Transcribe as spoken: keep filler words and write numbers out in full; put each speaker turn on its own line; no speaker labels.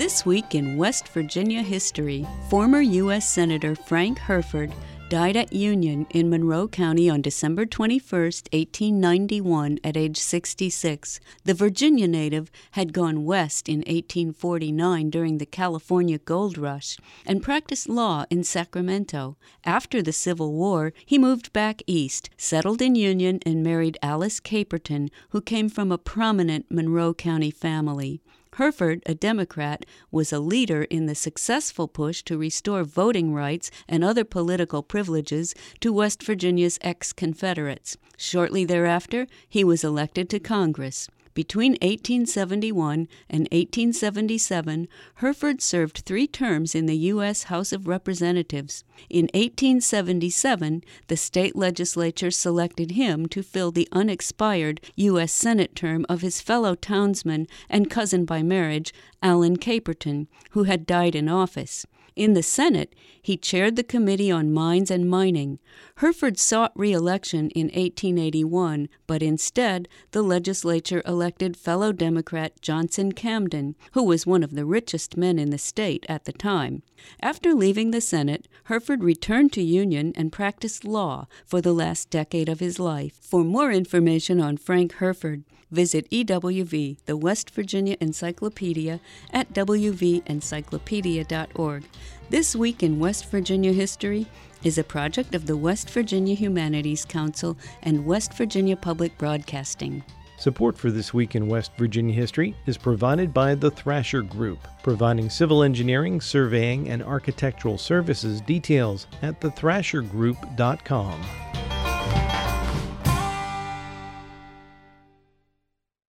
This week in West Virginia history, former U S Senator Frank Herford died at Union in Monroe County on December twenty-first, eighteen ninety-one, at age sixty-six. The Virginia native had gone west in eighteen forty-nine during the California Gold Rush and practiced law in Sacramento. After the Civil War, he moved back east, settled in Union, and married Alice Caperton, who came from a prominent Monroe County family. Herford, a Democrat, was a leader in the successful push to restore voting rights and other political privileges to West Virginia's ex-Confederates. Shortly thereafter, he was elected to Congress. Between eighteen seventy-one and eighteen seventy-seven, Herford served three terms in the U S House of Representatives. In eighteen seventy-seven, the state legislature selected him to fill the unexpired U S Senate term of his fellow townsman and cousin by marriage, Allen Caperton, who had died in office. In the Senate, he chaired the Committee on Mines and Mining. Herford sought re-election in eighteen eighty-one, but instead the legislature elected fellow Democrat Johnson Camden, who was one of the richest men in the state at the time. After leaving the Senate, Herford returned to Union and practiced law for the last decade of his life. For more information on Frank Herford, visit E W V, the West Virginia Encyclopedia, at w v encyclopedia dot org. This Week in West Virginia History is a project of the West Virginia Humanities Council and West Virginia Public Broadcasting.
Support for This Week in West Virginia History is provided by the Thrasher Group, providing civil engineering, surveying, and architectural services. Details at the thrasher group dot com.